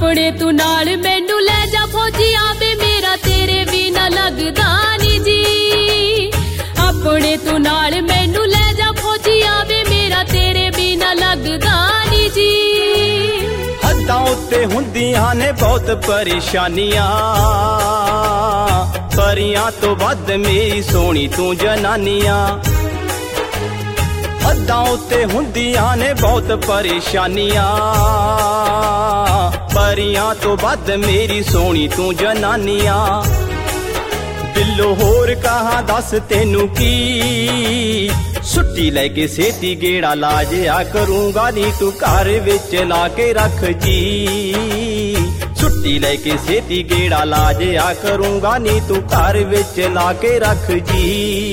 अपने तू नाल मैनू ले जा फौजिया वे मेरा तेरे बिना लगदा नी जी। अपने तू नाल मैनू ले जा फौजिया वे मेरा तेरे बिना लगदा नी जी। हद्दां उत्ते हुंदियां ने बहुत परेशानियां, परियां तो वध मेरी सोहनी तू जनानियां। हद्दां उत्ते हुंदियां ने बहुत परेशानियां, परियां तो वध मेरी सोहनी तू जनानियां। दिलों होर कहां दस तेनू की, छुट्टी लैके सेती गेड़ा ला जिया करूंगा नी तू घर विच ला के रख जी। छुट्टी लैके सेती गेड़ा ला जिया करूंगा नी तू घर विच ला के रख जी।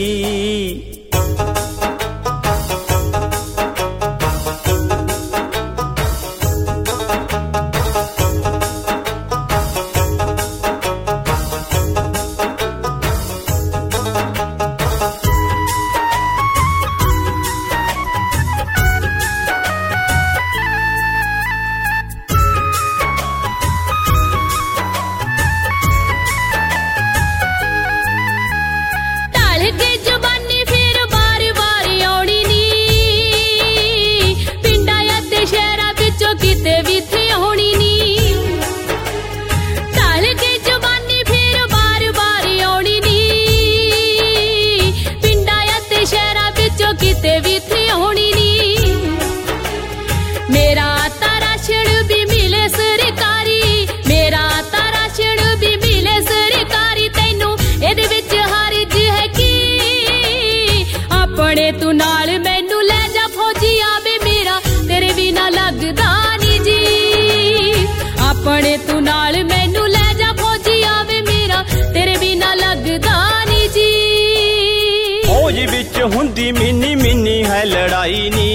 अपने तू नाल मैनू ले जा फौजिया वे मेरा तेरे बिना लगदा नी जी। अपने तू नाल मैनू ले जा फौजिया वे मेरा तेरे बिना लगदा नी जी। फौज विच हुंदी मिनी मिनी है लड़ाई नी,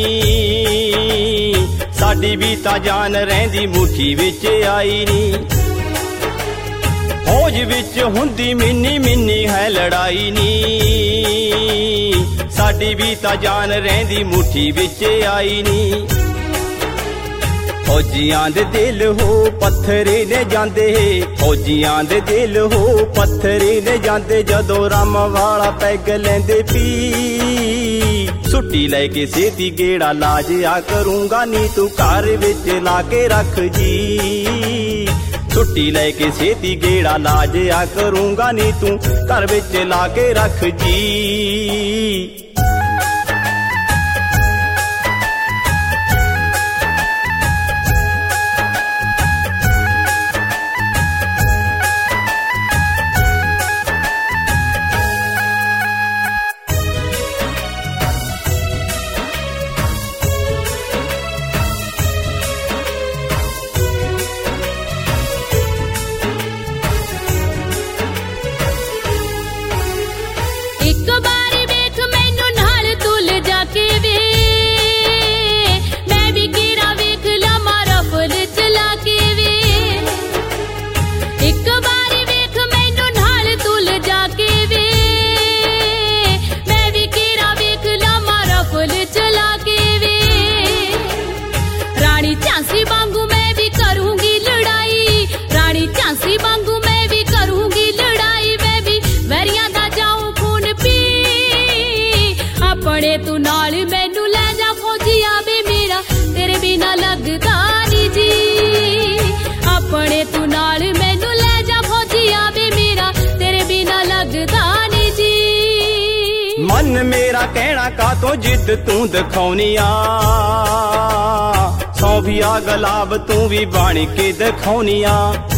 साडी भी तां जान रहिंदी मुट्ठी विच आई नी। फौज विच हुंदी मिनी मिनी है लड़ाई नी, साडी भी तां जान रहिंदी मुट्ठी विच आई नी। फौजियां दे दिल हो पत्थरे ने जांदे, फौजियां दे दिल हो पत्थरे ने जांदे, जदों राम वाला पैग लैंदे पी। छुट्टी लैके सेती गेड़ा ला जिया करूंगा नी तू घर विच ला के रख जी। छुट्टी लैके सेती गेड़ा ला जिया करूंगा नी तू घर विच ला के रख जी। अपने तू नाल मैनू ले जा फौजिया वे मेरा तेरे बिना लगदा नी जी। अपने तू नाल मैनू ले जा फौजिया वे मेरा तेरे बिना लगदा नी जी। मन मेरा कहना का तो जिद तू दिखाउनिया, सौंफिया गुलाब तू भी बन के दिखाउनिया।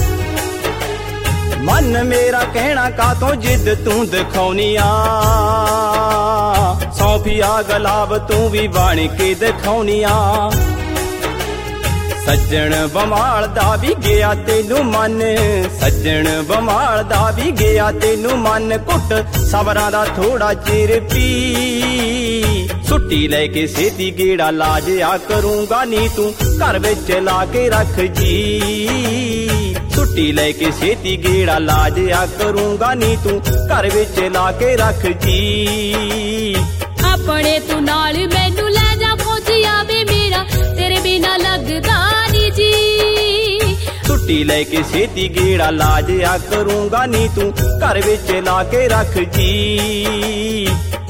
मन मेरा कहना का तो जिद तू दिखाउनिया, सौंफिया गुलाब तू भी बन के दिखाउनिया। सज्जन बमाल दा भी गया तेनू मन, सज्जन बमाल दा भी गया तेनू मन, घुट सबरां दा थोड़ा चिर पी। छुट्टी लैके सेती गेड़ा ला जिया करूंगा नी तू घर विच ला के रख जी। छुट्टी लैके सेती गेड़ा ला जिया करूंगा नी तू घर विच ला के रख जी। अपने तू नाल मैनू ले जा फौजिया वे मेरा तेरे बिना लगदा नी जी। छुट्टी लेके छेती गेड़ा ला जाया करूंगा नी तू घर विच ला के रख जी।